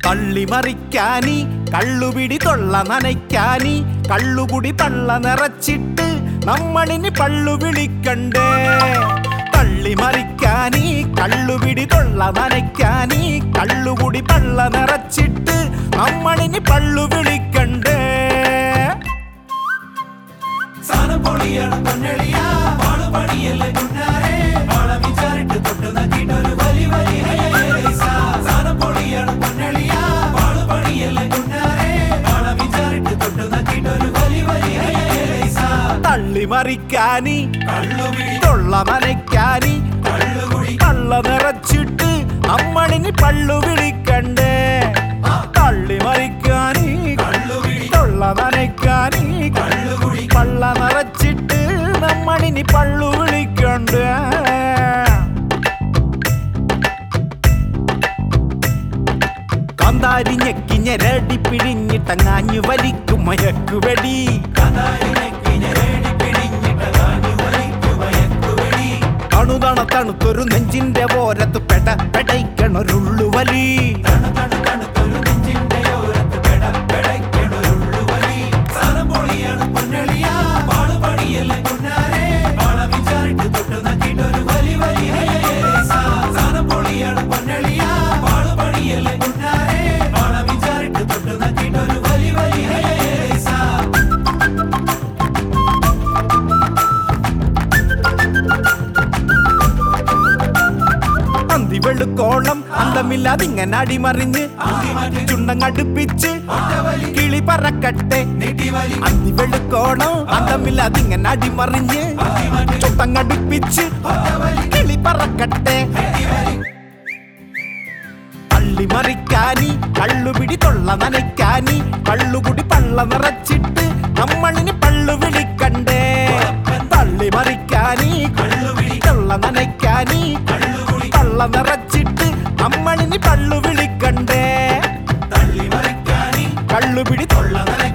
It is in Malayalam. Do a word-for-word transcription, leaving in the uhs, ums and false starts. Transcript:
തള്ളിമറിക്കാനി കള്ളുപിടി തൊള്ള നനയ്ക്കാനി കള്ളുകുടി പള്ള നിറച്ചിട്ട് നമ്മളിനി പള്ളു വിളിക്കണ്ടേ. തള്ളിമറിക്കാനി കള്ളുപിടി തൊള്ള നനയ്ക്കാനി കള്ളുകുടി പള്ള നിറച്ചിട്ട് നമ്മളിനി പള്ളു വിളിക്കണ്ടേ. സാനം പൊളിയാണ് പൊന്നളിയ വാളു പണിയല്ലേ കുഞ്ഞാരേ വാള വിചാരിട്ട് തൊട്ട് നക്കിട്ടൊരു വലി വലി സാനം പൊളിയാണ് പൊന്നളിയ വാളു പണിയല്ലേ കുഞ്ഞാരേ വാള വിചാരിട്ട് തൊട്ട് നക്കിട്ടൊരു വലി വലി തള്ളിമറിക്കാനി കള്ളുപിടി തൊള്ള നനയ്ക്കാനി കള്ളുകുടി പള്ള നിറച്ചിട്ട് നമ്മളിനി പള്ളു വിളിക്കണ്ടേ. തള്ളിമറിക്കാനി കള്ളുപിടി തൊള്ള നനയ്ക്കാനി കള്ളുകുടി പള്ള നിറച്ചിട്ട് നമ്മളിനി പള്ളു വിളിക്കണ്ടേ. കാന്താരി ഞെക്കി ഞെരടി പിഴിഞ്ഞിട്ടങ്ങാഞ്ഞു വലിക്കും മയക്കുവെടി. അണുതണ തണുത്തൊരു നെഞ്ചിന്റെ ഓരത്ത് പെട പെടയ്ക്കണൊരുള്ളുവലി. വെളുക്കോളം അന്തമില്ലാതിങ്ങനെ അടിമറിഞ്ഞ് ചുണ്ടങ്ങടുപ്പിച്ച് കിളി പറക്കട്ടെ. അന്തി വെളുക്കോളം അന്തമില്ലാതിങ്ങനെ അടിമറിഞ്ഞ് ചുണ്ടങ്ങടുപ്പിച്ച് കിളി പറക്കട്ടെ. തള്ളിമറിക്കാനി കള്ളുപിടി തൊള്ള നനയ്ക്കാനി കള്ളുകുടി പള്ള നിറച്ചിട്ട് നമ്മളിനി പള്ളു വിളിക്കണ്ടേ. തള്ളിമറിക്കാനി കള്ളുപിടി തൊള്ള നനയ്ക്കാനി പള്ള നിറച്ചിട്ട് നമ്മളിനി പള്ളു വിളിക്കണ്ടേ. തള്ളിമറിക്കാനി കള്ളുപിടി തൊള്ള നനയ്ക്കാനി